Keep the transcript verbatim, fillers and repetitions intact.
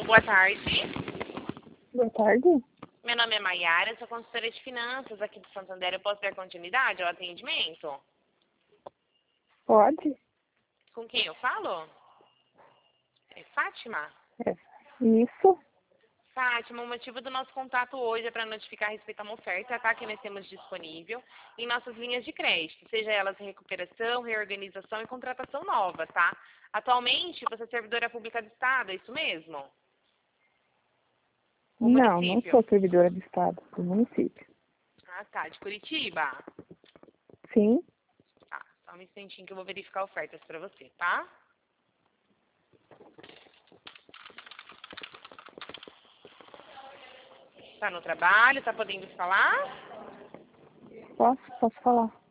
Boa tarde. Boa tarde. Meu nome é Maiara, sou consultora de finanças aqui do Santander. Eu posso dar continuidade ao atendimento? Pode? Com quem eu falo? É Fátima? É. Isso. Fátima, o motivo do nosso contato hoje é para notificar a respeito a uma oferta, tá? Que nós temos disponível em nossas linhas de crédito, seja elas recuperação, reorganização e contratação nova, tá? Atualmente, você é servidora pública do Estado, é isso mesmo? O Não, não município? sou servidora do Estado, do município. Ah, tá. De Curitiba? Sim. Tá. Só um instantinho que eu vou verificar ofertas para você, tá? Tá no trabalho? Tá podendo falar? Posso? Posso falar?